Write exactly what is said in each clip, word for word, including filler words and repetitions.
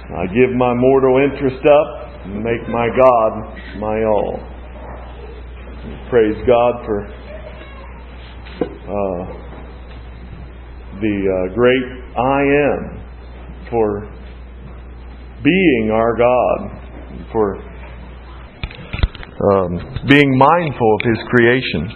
I give my mortal interest up and make my God my all. Praise God for uh, the uh, great I Am, for being our God, for um, being mindful of His creation.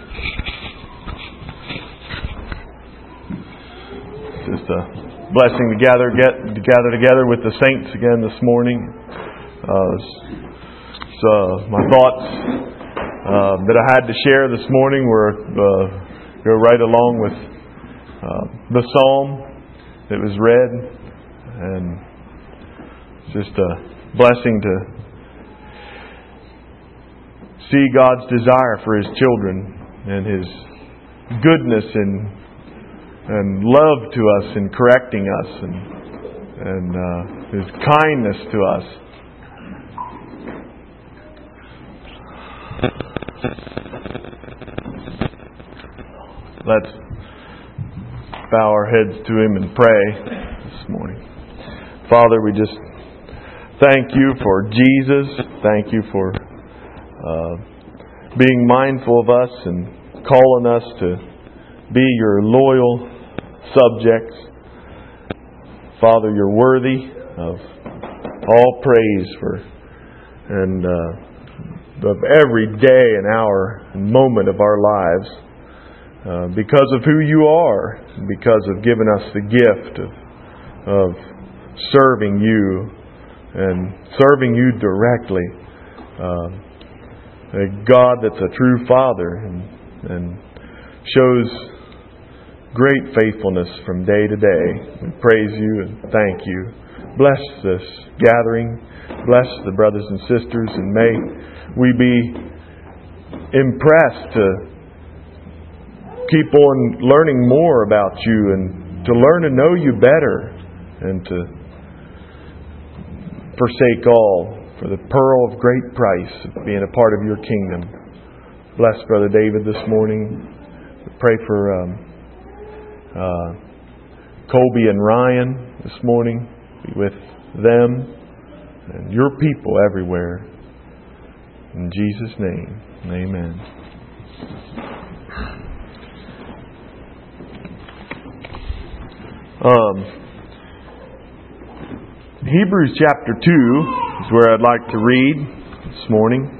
Just a blessing to gather get to gather together with the saints again this morning. Uh, so my thoughts uh, that I had to share this morning were uh, go right along with uh, the psalm that was read, and just a blessing to see God's desire for His children and His goodness and and love to us in correcting us, and and uh, His kindness to us. Let's bow our heads to Him and pray this morning. Father, we just thank You for Jesus. Thank You for uh, being mindful of us and calling us to be Your loyal subjects. Father, You're worthy of all praise for and uh, of every day and hour and moment of our lives, uh, because of who You are, and because of giving us the gift of of serving You and serving You directly. Uh, a God that's a true Father and and shows great faithfulness from day to day. We praise You and thank You. Bless this gathering. Bless the brothers and sisters, and may we be impressed to keep on learning more about You and to learn to know You better, and to forsake all for the pearl of great price of being a part of Your kingdom. Bless Brother David this morning. We pray for um, uh, Colby and Ryan this morning. Be with them and Your people everywhere. In Jesus' name, amen. Um, Hebrews chapter two is where I'd like to read this morning.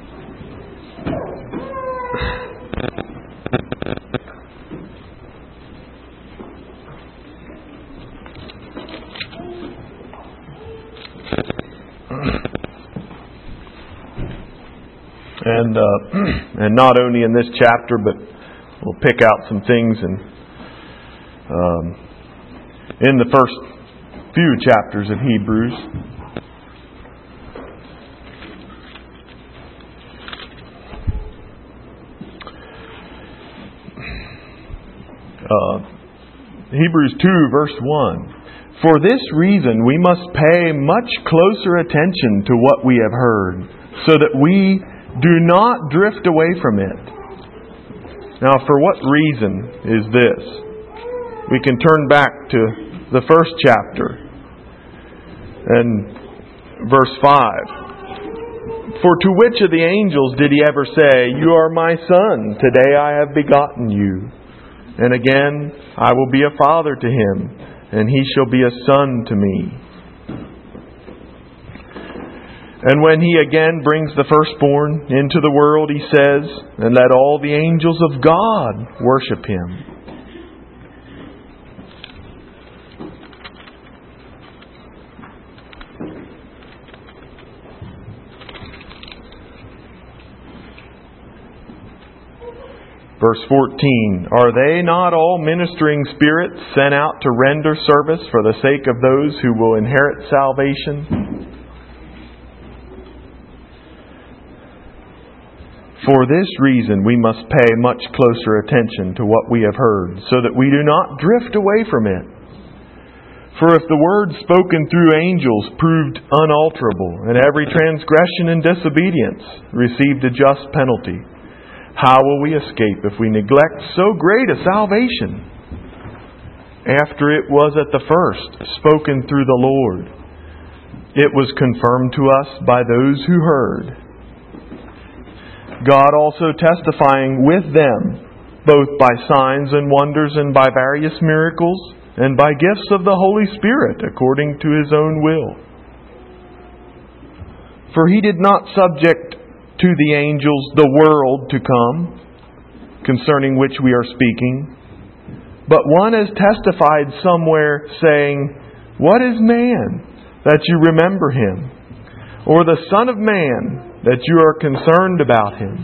And uh, and not only in this chapter, but we'll pick out some things and um, in the first few chapters of Hebrews. Uh, Hebrews two verse one. For this reason we must pay much closer attention to what we have heard, so that we do not drift away from it. Now, for what reason is this? We can turn back to the first chapter and verse five. For to which of the angels did He ever say, You are my son, today I have begotten you? And again, I will be a father to him, and he shall be a son to me. And when He again brings the firstborn into the world, He says, And let all the angels of God worship Him. Verse fourteen, Are they not all ministering spirits sent out to render service for the sake of those who will inherit salvation? For this reason we must pay much closer attention to what we have heard, so that we do not drift away from it. For if the word spoken through angels proved unalterable, and every transgression and disobedience received a just penalty, how will we escape if we neglect so great a salvation, after it was at the first spoken through the Lord, it was confirmed to us by those who heard. God also testifying with them, both by signs and wonders and by various miracles, and by gifts of the Holy Spirit, according to His own will. For He did not subject to the angels the world to come, concerning which we are speaking, but one has testified somewhere, saying, What is man, that you remember him? Or the Son of Man, that you are concerned about him?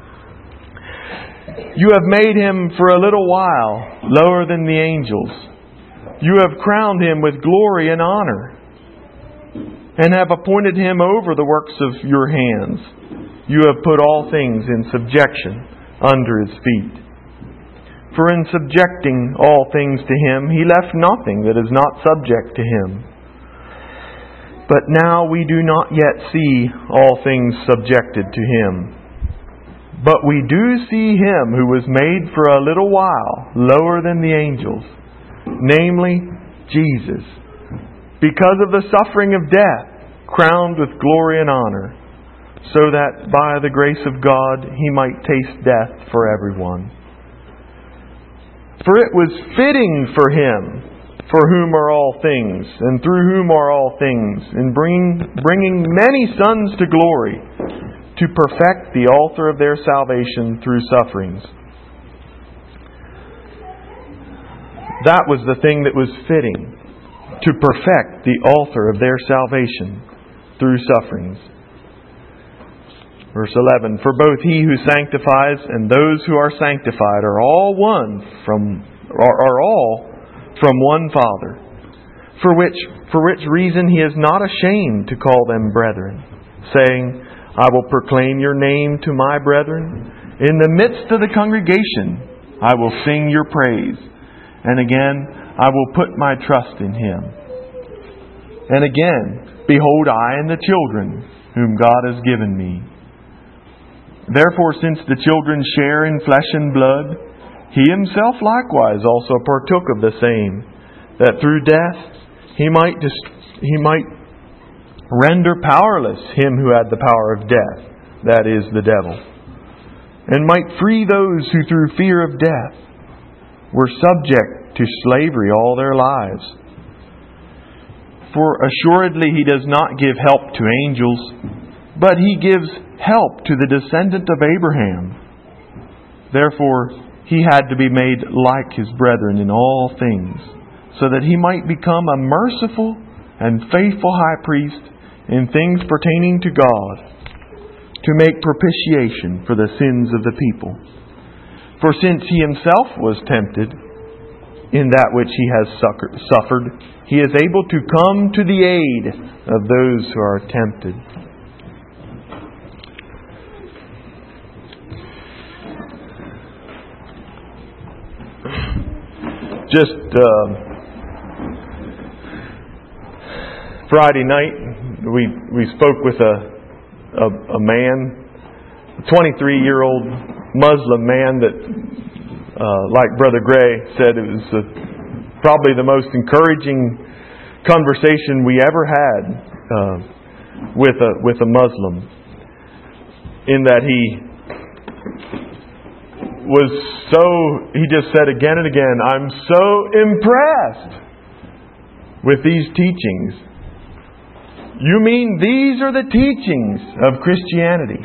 You have made him for a little while lower than the angels. You have crowned him with glory and honor, and have appointed him over the works of your hands. You have put all things in subjection under his feet. For in subjecting all things to him, he left nothing that is not subject to him. But now we do not yet see all things subjected to him. But we do see him who was made for a little while lower than the angels, namely Jesus, because of the suffering of death, crowned with glory and honor, so that by the grace of God He might taste death for everyone. For it was fitting for Him, for whom are all things, and through whom are all things, in bringing, bringing many sons to glory, to perfect the author of their salvation through sufferings. That was the thing that was fitting, to perfect the author of their salvation through sufferings. Verse eleven, For both He who sanctifies and those who are sanctified are all one from are, are all from one Father, for which for which reason He is not ashamed to call them brethren, saying, I will proclaim your name to my brethren. In the midst of the congregation I will sing your praise. And again, I will put my trust in Him. And again, behold, I and the children whom God has given me. Therefore, since the children share in flesh and blood, He Himself likewise also partook of the same, that through death He might dist- He might render powerless him who had the power of death, that is, the devil, and might free those who through fear of death were subject to slavery all their lives. For assuredly He does not give help to angels, but He gives help to the descendant of Abraham. Therefore He had to be made like His brethren in all things, so that He might become a merciful and faithful high priest in things pertaining to God, to make propitiation for the sins of the people. For since He Himself was tempted in that which He has suffered, He is able to come to the aid of those who are tempted. Just uh, Friday night, we we spoke with a a, a man, a twenty-three-year-old Muslim man that, uh, like Brother Gray said, it was a, probably the most encouraging conversation we ever had uh, with a with a Muslim. In that he was so, he just said again and again, I'm so impressed with these teachings. You mean these are the teachings of Christianity?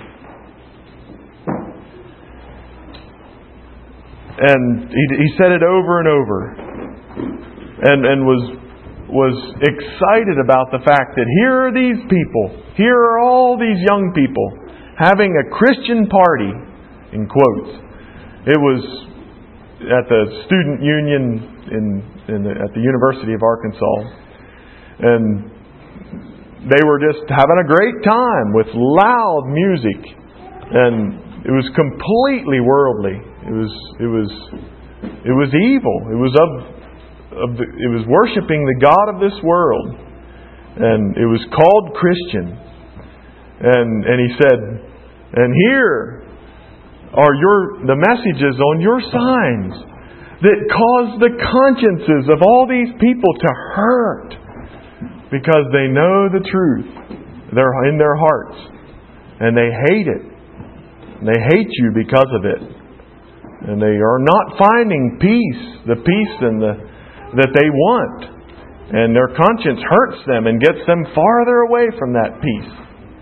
And he, he said it over and over, and and was was excited about the fact that here are these people, here are all these young people having a Christian party, in quotes. It was at the student union in, in the, at the University of Arkansas, and they were just having a great time with loud music, and it was completely worldly. It was it was it was evil. It was of of the, it was worshiping the god of this world, and it was called Christian. And and he said, and here are your the messages on your signs that cause the consciences of all these people to hurt. because they know the truth. They're in their hearts. And they hate it. They hate you because of it. And they are not finding peace, the peace and the, that they want. And their conscience hurts them and gets them farther away from that peace.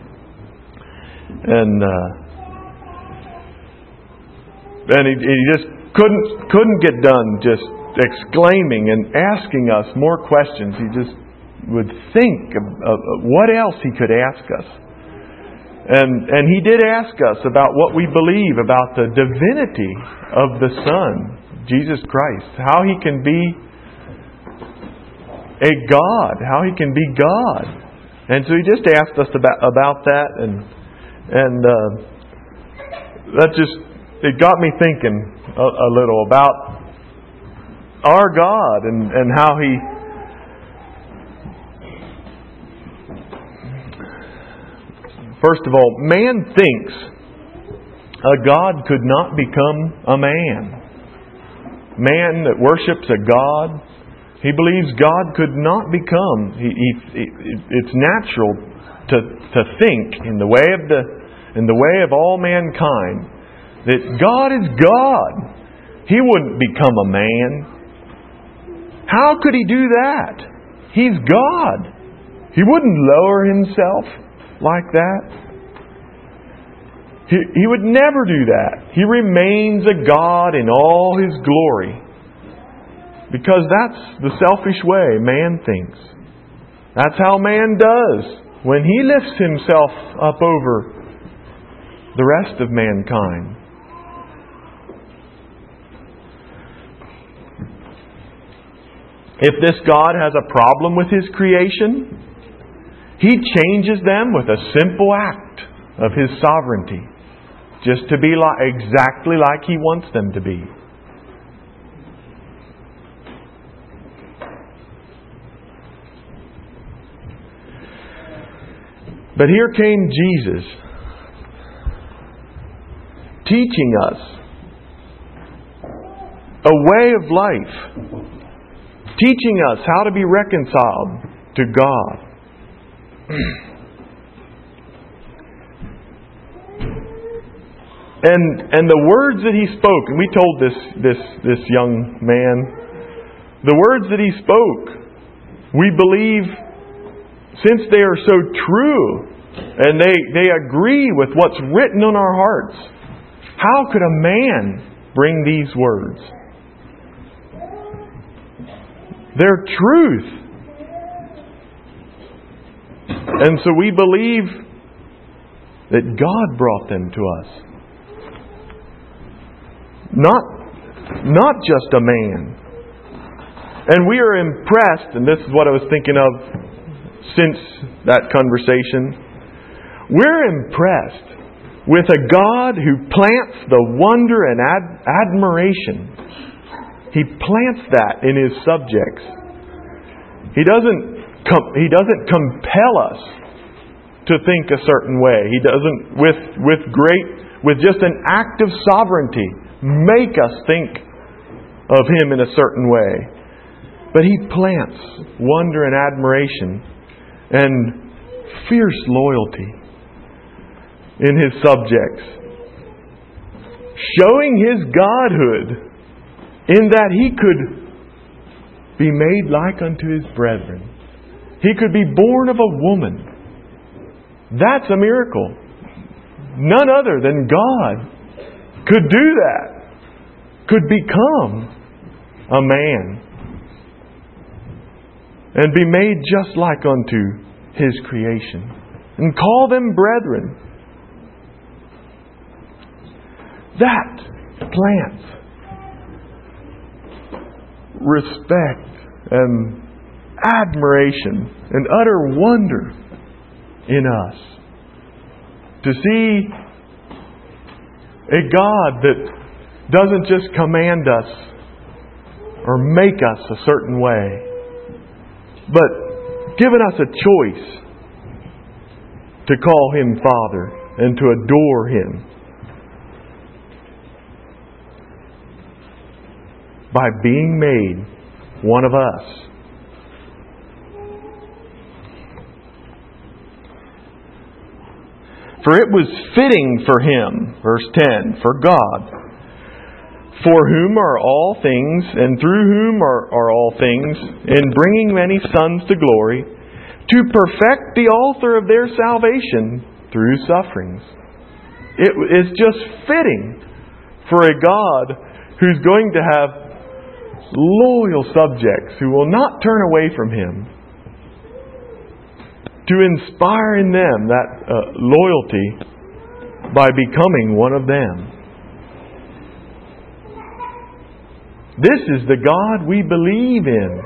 And uh, and he, he just couldn't couldn't get done just exclaiming and asking us more questions. He just would think of, of, of what else he could ask us. And and he did ask us about what we believe about the divinity of the Son, Jesus Christ. How He can be a God. How He can be God. And so he just asked us about, about that. And, and uh, that just, it got me thinking a, a little about our God and, and how He... First of all, man thinks a God could not become a man. Man that worships a God, he believes God could not become. He, he, it's natural to to think in the way of the in the way of all mankind that God is God. He wouldn't become a man. How could He do that? He's God. He wouldn't lower Himself like that. He, he would never do that. He remains a God in all His glory. Because that's the selfish way man thinks. That's how man does when he lifts himself up over the rest of mankind. If this God has a problem with His creation, He changes them with a simple act of His sovereignty, just to be like, exactly like He wants them to be. But here came Jesus, teaching us a way of life, teaching us how to be reconciled to God. And and the words that He spoke, and we told this this this young man, the words that He spoke, we believe, since they are so true and they, they agree with what's written on our hearts, how could a man bring these words? They're truth. And so we believe that God brought them to us. Not, not just a man. And we are impressed, and this is what I was thinking of since that conversation. We're impressed with a God who plants the wonder and ad- admiration. He plants that in His subjects. He doesn't com- He doesn't compel us to think a certain way. He doesn't, with with great, with just an act of sovereignty, make us think of Him in a certain way. But He plants wonder and admiration and fierce loyalty in His subjects, showing His Godhood in that He could be made like unto His brethren. He could be born of a woman. That's a miracle. None other than God could do that, could become a man and be made just like unto His creation and call them brethren. That plants respect and admiration and utter wonder in us to see a God that doesn't just command us or make us a certain way, but given us a choice to call Him Father and to adore Him by being made one of us. For it was fitting for Him, verse ten, for God, for whom are all things, and through whom are, are all things, in bringing many sons to glory, to perfect the author of their salvation through sufferings. It is just fitting for a God who's going to have loyal subjects who will not turn away from Him, to inspire in them that uh, loyalty by becoming one of them. This is the God we believe in.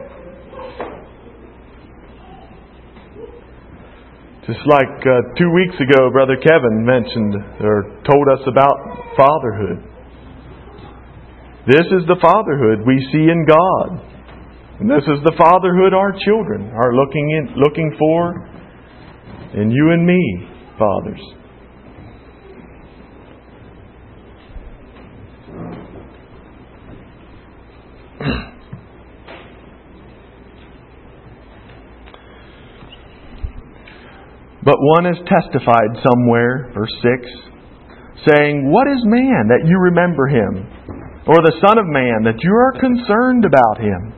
Just like uh, two weeks ago, Brother Kevin mentioned or told us about fatherhood. This is the fatherhood we see in God. And this is the fatherhood our children are looking in, looking for in you and me, fathers. But one has testified somewhere, verse six, saying, "What is man that you remember him? Or the Son of Man that you are concerned about him?"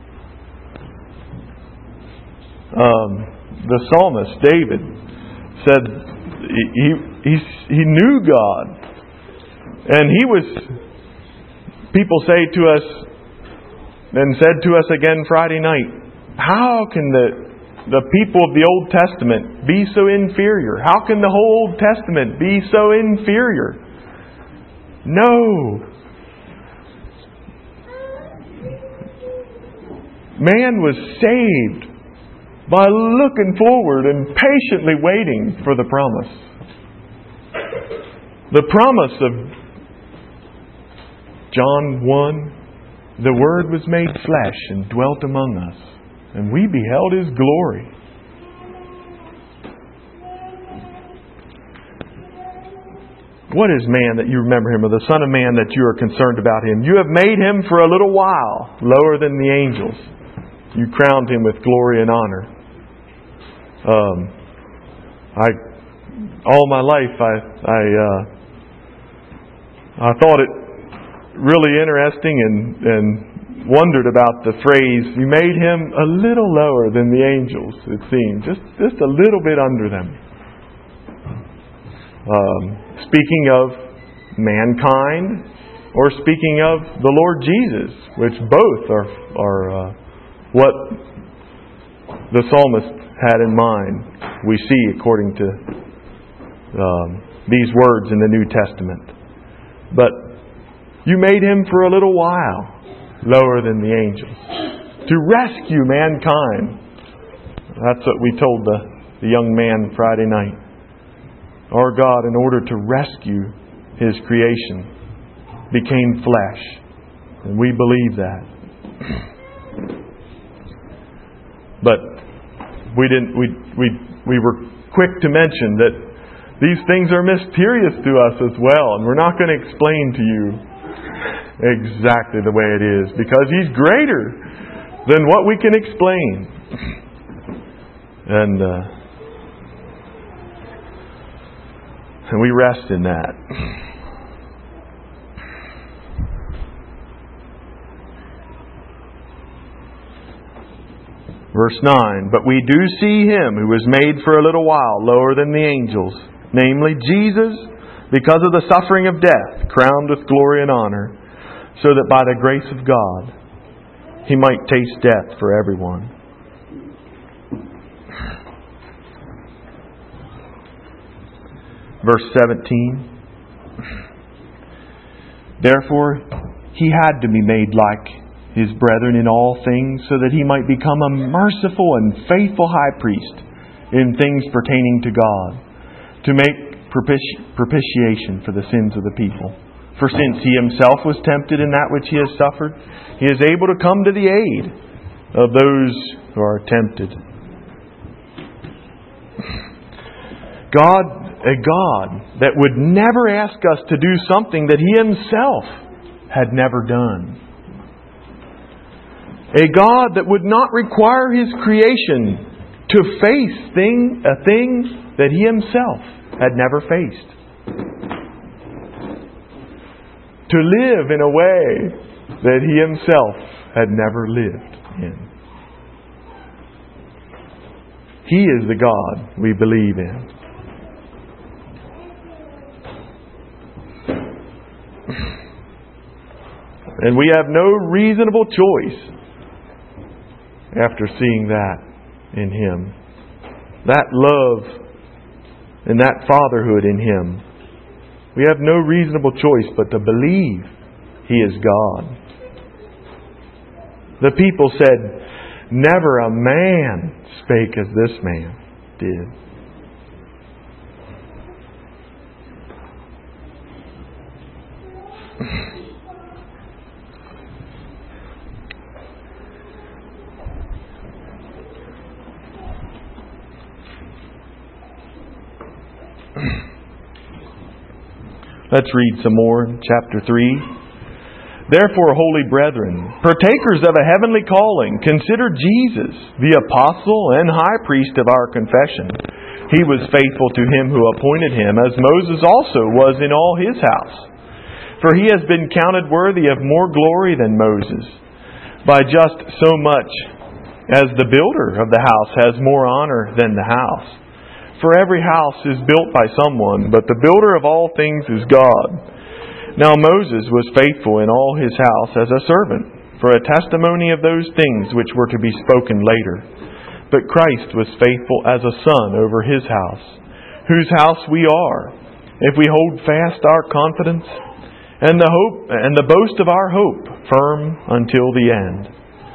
Um, the psalmist, David, said he, he, he knew God. And he was, people say to us, and said to us again Friday night, how can the, the people of the Old Testament be so inferior? How can the whole Old Testament be so inferior? No. Man was saved by looking forward and patiently waiting for the promise. The promise of John one, the Word was made flesh and dwelt among us, and we beheld His glory. What is man that you remember him, or the Son of Man that you are concerned about him? You have made him for a little while lower than the angels. You crowned him with glory and honor. Um, I all my life I I uh, I thought it really interesting and and wondered about the phrase, "You made him a little lower than the angels." It seemed just just a little bit under them. Um, speaking of mankind, or speaking of the Lord Jesus, which both are are uh, what the psalmist had in mind, we see according to um, these words in the New Testament. But you made him for a little while lower than the angels, to rescue mankind. That's what we told the, the young man Friday night. Our God, in order to rescue His creation, became flesh. And we believe that. But we didn't we we we were quick to mention that these things are mysterious to us as well, and we're not going to explain to you exactly the way it is, because He's greater than what we can explain. And uh, and we rest in that. Verse nine, "But we do see Him who was made for a little while lower than the angels, namely Jesus, because of the suffering of death, crowned with glory and honor, so that by the grace of God He might taste death for everyone." Verse seventeen, "Therefore He had to be made like His brethren in all things, so that He might become a merciful and faithful high priest in things pertaining to God, to make propiti- propitiation for the sins of the people. For since He Himself was tempted in that which He has suffered, He is able to come to the aid of those who are tempted." God, a God that would never ask us to do something that He Himself had never done. A God that would not require His creation to face thing, a thing that He Himself had never faced. To live in a way that He Himself had never lived in. He is the God we believe in. And we have no reasonable choice after seeing that in Him. That love and that fatherhood in Him. We have no reasonable choice but to believe He is God. The people said, "Never a man spake as this man did." Let's read some more. Chapter three. "Therefore, holy brethren, partakers of a heavenly calling, consider Jesus, the apostle and high priest of our confession. He was faithful to Him who appointed him, as Moses also was in all his house. For he has been counted worthy of more glory than Moses, by just so much as the builder of the house has more honor than the house. For every house is built by someone, but the builder of all things is God. Now Moses was faithful in all his house as a servant, for a testimony of those things which were to be spoken later. But Christ was faithful as a son over His house, whose house we are, if we hold fast our confidence and the hope and the boast of our hope firm until the end.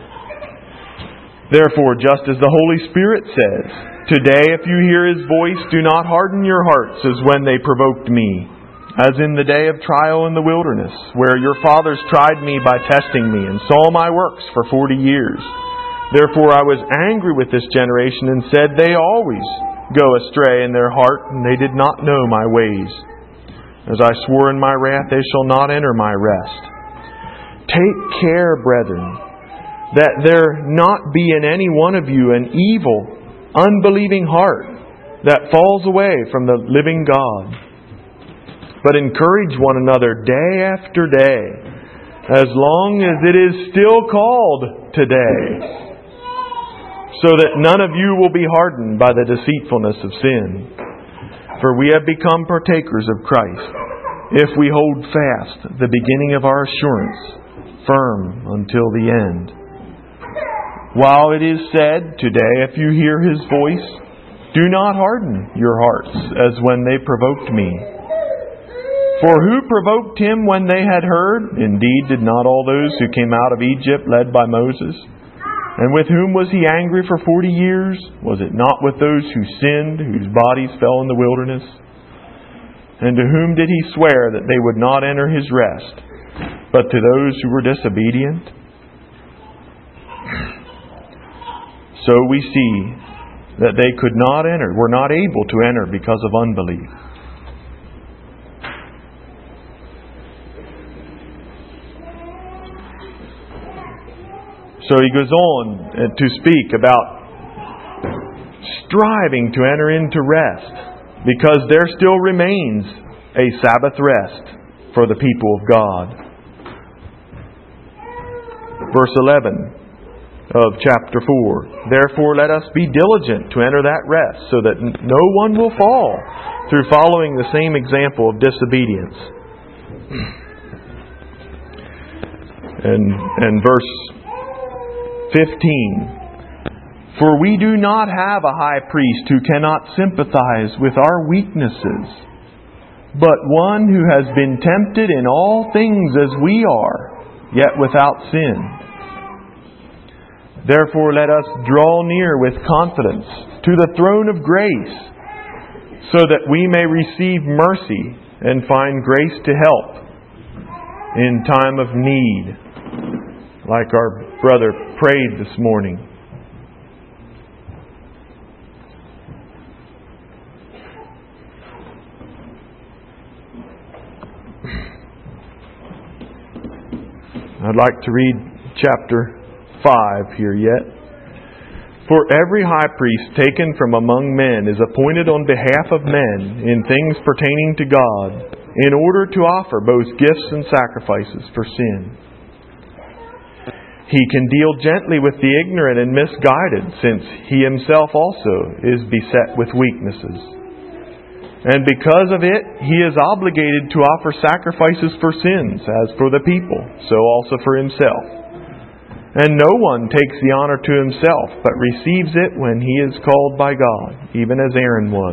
Therefore, just as the Holy Spirit says, Today, if you hear His voice, do not harden your hearts as when they provoked me, as in the day of trial in the wilderness, where your fathers tried me by testing me and saw my works for forty years. Therefore I was angry with this generation and said, They always go astray in their heart, and they did not know my ways. As I swore in my wrath, they shall not enter my rest. Take care, brethren, that there not be in any one of you an evil, unbelieving heart that falls away from the living God. But encourage one another day after day, as long as it is still called today, so that none of you will be hardened by the deceitfulness of sin. For we have become partakers of Christ, if we hold fast the beginning of our assurance firm until the end. While it is said, Today, if you hear His voice, do not harden your hearts as when they provoked me. For who provoked Him when they had heard? Indeed, did not all those who came out of Egypt led by Moses? And with whom was He angry for forty years? Was it not with those who sinned, whose bodies fell in the wilderness? And to whom did He swear that they would not enter His rest, but to those who were disobedient? So we see that they could not enter, were not able to enter because of unbelief. So he goes on to speak about striving to enter into rest, because there still remains a Sabbath rest for the people of God. Verse eleven of chapter four. Therefore let us be diligent to enter that rest, so that no one will fall through following the same example of disobedience. And, and verse fifteen. For we do not have a high priest who cannot sympathize with our weaknesses, but one who has been tempted in all things as we are, yet without sin. Therefore let us draw near with confidence to the throne of grace, so that we may receive mercy and find grace to help in time of need, like our brother prayed this morning. I'd like to read chapter five here yet. For every high priest taken from among men is appointed on behalf of men in things pertaining to God, in order to offer both gifts and sacrifices for sin. He can deal gently with the ignorant and misguided, since He Himself also is beset with weaknesses. And because of it, He is obligated to offer sacrifices for sins, as for the people, so also for Himself. And no one takes the honor to himself, but receives it when he is called by God, even as Aaron was.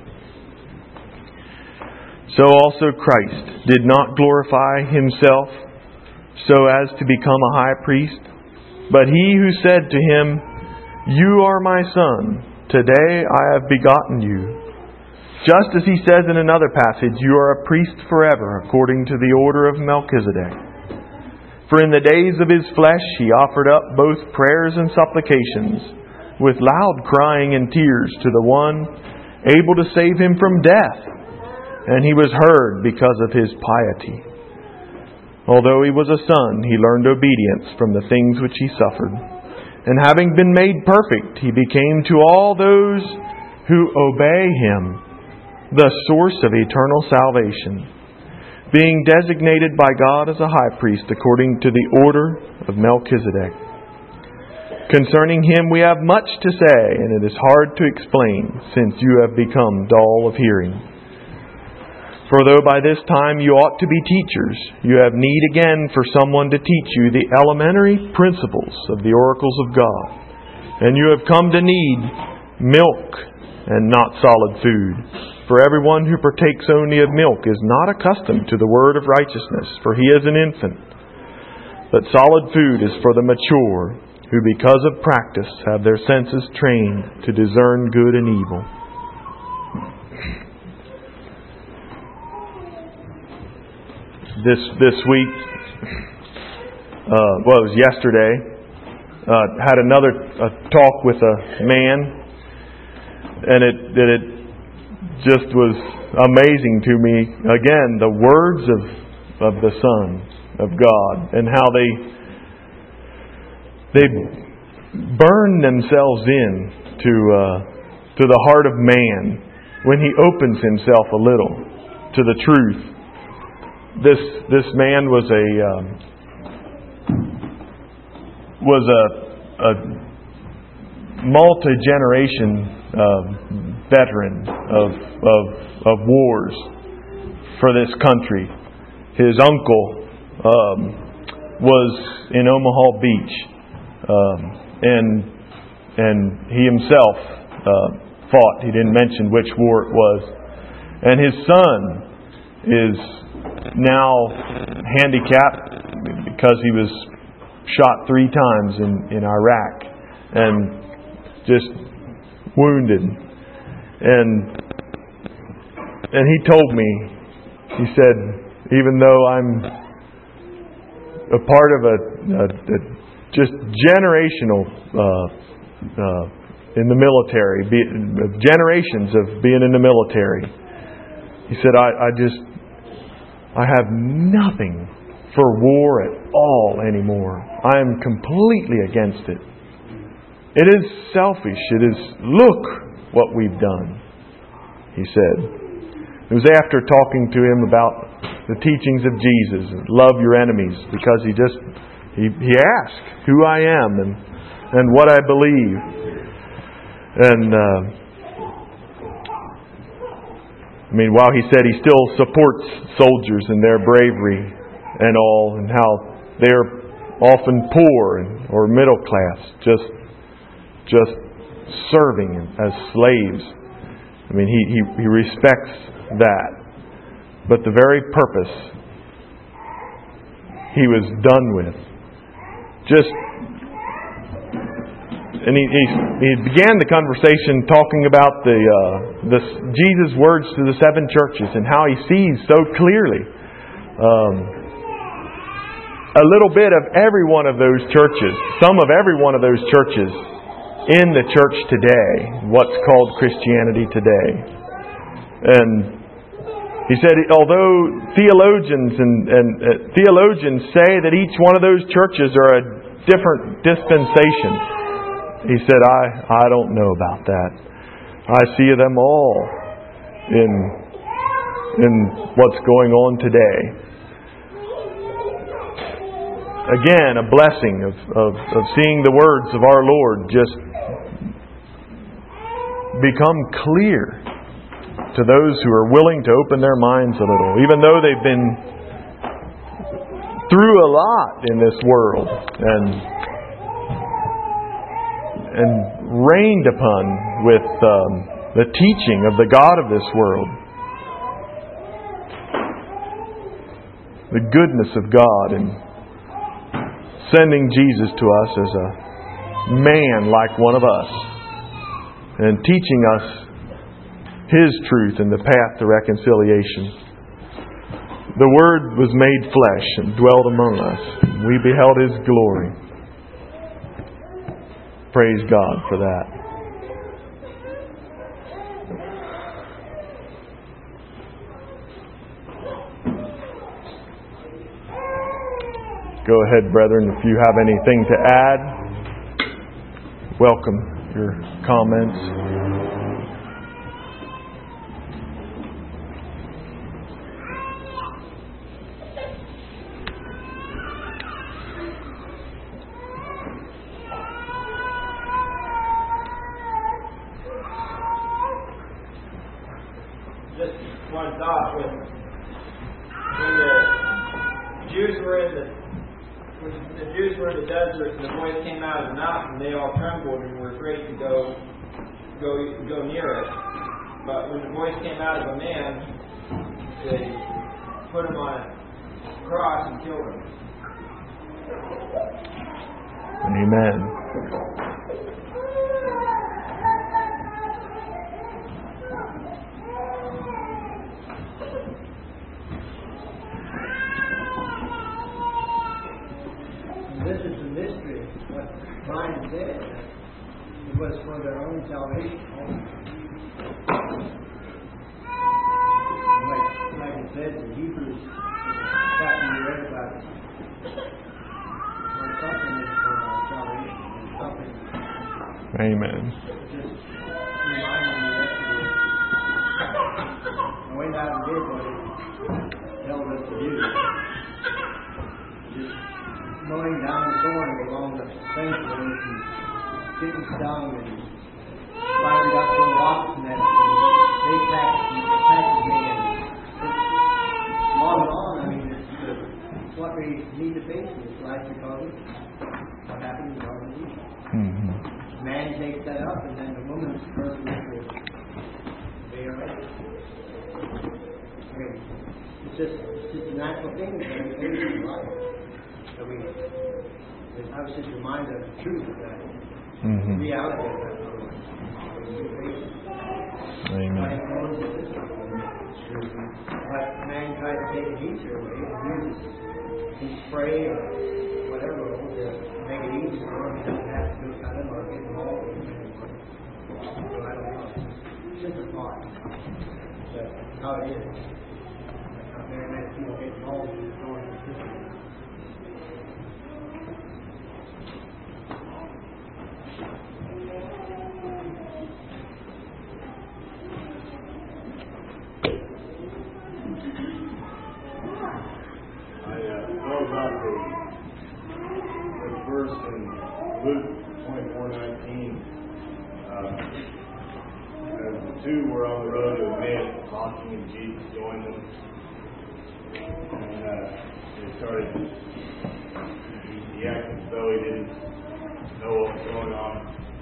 So also Christ did not glorify Himself so as to become a high priest, but He who said to Him, "You are my Son, today I have begotten you." Just as He says in another passage, "You are a priest forever, according to the order of Melchizedek." For in the days of His flesh He offered up both prayers and supplications, with loud crying and tears to the One able to save him from death. And He was heard because of His piety. Although He was a Son, He learned obedience from the things which He suffered. And having been made perfect, He became to all those who obey Him the source of eternal salvation, being designated by God as a high priest according to the order of Melchizedek. Concerning Him we have much to say, and it is hard to explain, since you have become dull of hearing. For though by this time you ought to be teachers, you have need again for someone to teach you the elementary principles of the oracles of God. And you have come to need milk and not solid food. For everyone who partakes only of milk is not accustomed to the word of righteousness, for he is an infant. But solid food is for the mature, who because of practice have their senses trained to discern good and evil. This this week, uh, well, it was yesterday, uh, had another uh, talk with a man, and it, it it just was amazing to me. Again, the words of of the Son of God, and how they they burn themselves in to uh, to the heart of man when he opens himself a little to the truth. This this man was a um, was a, a multi-generation uh, veteran of, of of wars for this country. His uncle um, was in Omaha Beach, um, and and he himself uh, fought. He didn't mention which war it was, and his son is now handicapped because he was shot three times in, in Iraq and just wounded. And and he told me, he said, even though I'm a part of a, a, a just generational uh, uh, in the military, be, generations of being in the military, he said, I, I just I have nothing for war at all anymore. I am completely against it. It is selfish. It is, look what we've done, he said. It was after talking to him about the teachings of Jesus, and love your enemies, because he just, he, he asked who I am and, and what I believe. And, uh, I mean, while he said he still supports soldiers and their bravery and all, and how they're often poor and, or middle class, just just serving as slaves. I mean, he, he, he respects that. But the very purpose he was done with. Just And he, he he began the conversation talking about the uh, the Jesus' words to the seven churches and how he sees so clearly um, a little bit of every one of those churches, some of every one of those churches in the church today, what's called Christianity today. And he said, although theologians and, and uh, theologians say that each one of those churches are a different dispensation, He said, I, I don't know about that. I see them all in, in what's going on today. Again, a blessing of, of, of seeing the words of our Lord just become clear to those who are willing to open their minds a little. Even though they've been through a lot in this world and and reigned upon with um, the teaching of the God of this world. The goodness of God and sending Jesus to us as a man like one of us and teaching us His truth and the path to reconciliation. The Word was made flesh and dwelt among us. We beheld His glory. Praise God for that. Go ahead, brethren, if you have anything to add. Welcome your comments. One thought: when, when the Jews were in the when the Jews were in the desert and the voice came out of the mountain, they all trembled and were afraid to go go go near it. But when the voice came out of a man, they put him on a cross and killed him. Amen. This is a mystery. What Brian said, it was for their own salvation. Like, like it says in Hebrews, chapter we read about it. When something is for our salvation, and something. Amen. Just reminding me yesterday. I went out and did what it held us to do. Just going down the corridor along the fence and getting stung and fired up the wasp nest and they attacked, attacked me and just on and on. I mean, it's, it's what we need to face in this life because of what happened in Garden of Eden. Mm-hmm. Man takes that up and then the woman's person is they are right. I mean, it's just, it's just a natural thing that we face in life. So we, I was just reminded of the truth of that, Mm-hmm. the reality of that. Amen. But man tried to take it easier way and use some spray or whatever to make it easier for him. He doesn't have to do it kind of or get involved in it. So I don't know. It's just a thought. That's how it is. Not very many people get involved in going to the system. Two were on the road to Emmaus talking, and Jesus joined them. And uh, they started, he, he acted as though he didn't know what was going on.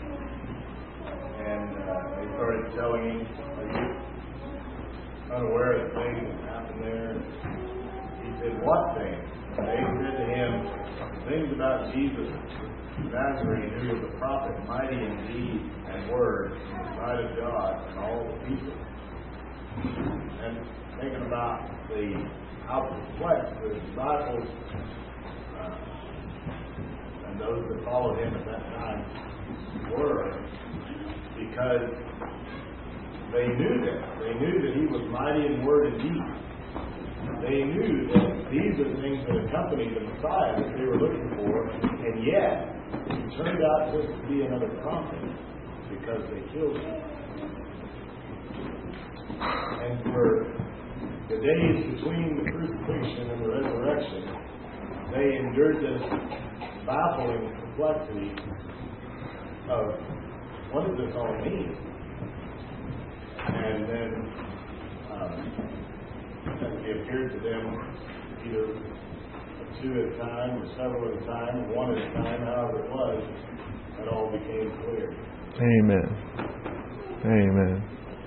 And uh, they started telling him, are you unaware of the things that happened there? He said, what things? And they said to him, things about Jesus Nazarene, who was a prophet, mighty in deed and word in the sight of God and all the people. And thinking about the how perplexed the disciples uh, and those that followed him at that time were, because they knew that. They knew that he was mighty in word and deed. They they knew that these are the things that accompany the Messiah that they were looking for, and yet it turned out just to be another prophet because they killed him. And for the days between the crucifixion and the resurrection, they endured this baffling complexity of what does this all mean? And then um, as he appeared to them either two at a time or several at a time, or one at a time, however it was, it all became clear. Amen. Amen.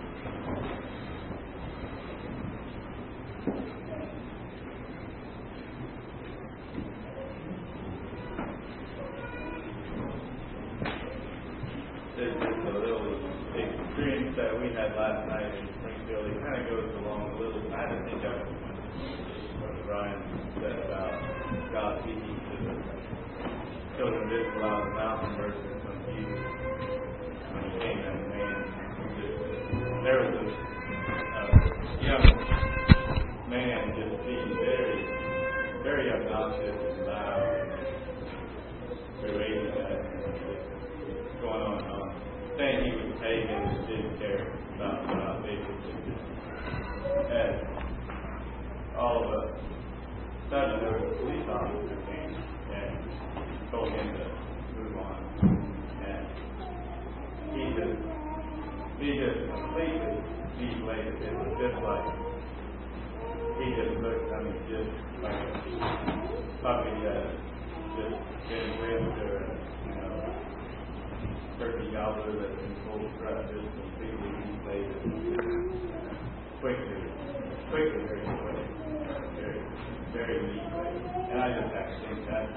There's just a little experience that we had last night in Springfield. It kind of goes along a little. I didn't think I was what Brian said about God speaking to the children of Israel out of the mountain versus when Jesus, when he came as a man. There was a uh, young man just being very, very obnoxious and loud, berating us, going on and on, saying he was pagan and didn't care about God, basically. And all of a sudden, there was a police officer came and told him to move on. And he just, he just completely deflated. It was just like, he just looked, I mean, just like a puppy that just getting whipped or, you know, turkey gobbler that's in full strut, just completely deflated. Quickly, quickly, very quickly, very, very neatly. And I just actually think that's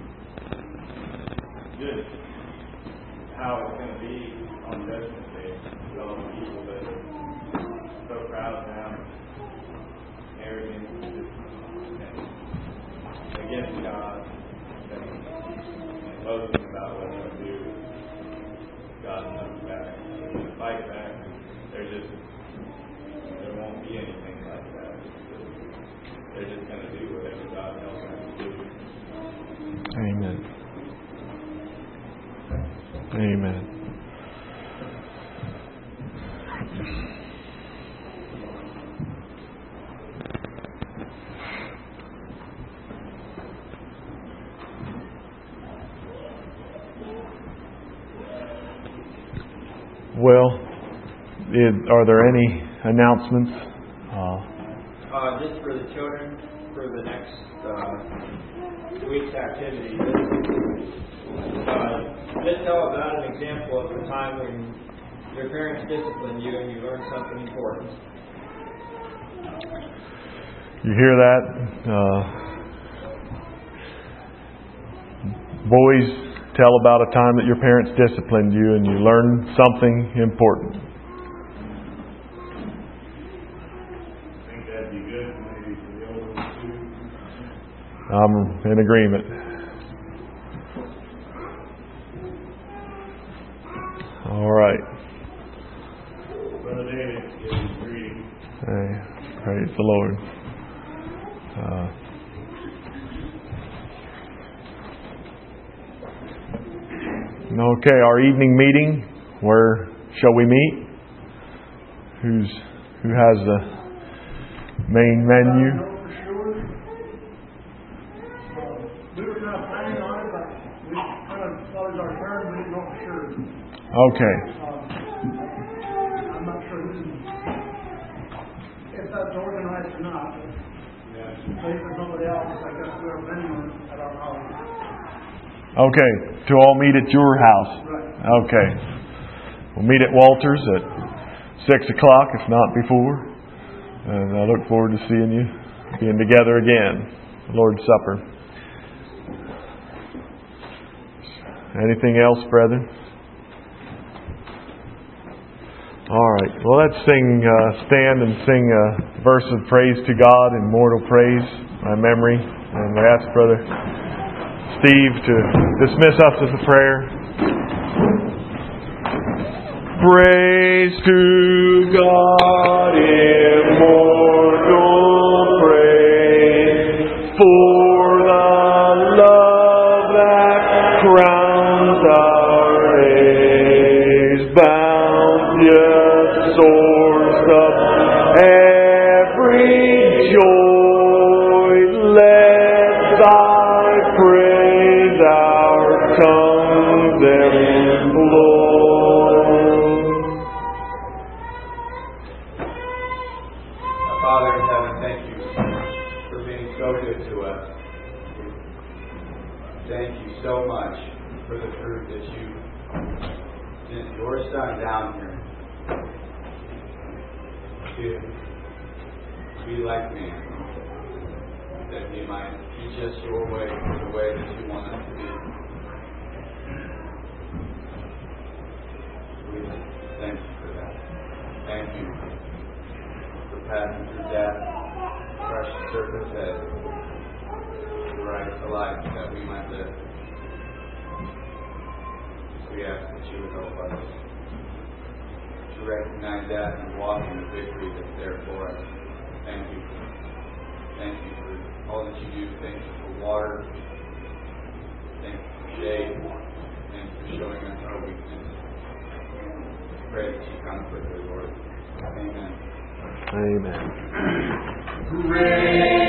just how it's going to be on Judgment Day with all the people that are so proud now, arrogant, and against God, and boasting about what they'll do. God comes back. They're going to fight back. They're just, there won't be anything like that. They're just going to do whatever God tells them to do. Amen. Amen. Well, is, are there any announcements? Uh, Uh, just for the children, for the next uh, week's activity, uh, just tell about an example of a time when your parents disciplined you and you learned something important. you hear that? Uh, boys, tell about a time that your parents disciplined you and you learned something important. I'm in agreement. All right. Brother David gives his greeting. Hey, praise the Lord. Uh, okay, our evening meeting. Where shall we meet? Who's who has the main menu? Okay. Um, I'm not sure this is, if that's organized or not. Yeah. Maybe for somebody else, I guess we're a venue at our house. Okay. To all meet at your house. Right. Okay. We'll meet at Walters at six o'clock, if not before. And I look forward to seeing you, being together again. Lord's Supper. Anything else, brethren? All right. Well, let's sing, uh, stand and sing a verse of praise to God, immortal praise, my memory. And we ask Brother Steve to dismiss us with a prayer. Praise to God, immortal praise. Father in heaven, thank you for being so good to us. Thank you so much for the truth that you sent your Son down here to be like man, that He might teach us your way, the way that you want us to be. We thank you for that. Thank you for passing through death, crushed the serpent's head, to right us to life that we might live. We ask that you would help us to recognize that and walk in the victory that's there for us. Thank you. Thank you for all that you do. Thank you for water. Thank you for shade. Thank you for showing us our weakness. Pray that you come quickly, Lord. Amen. Amen. Hooray!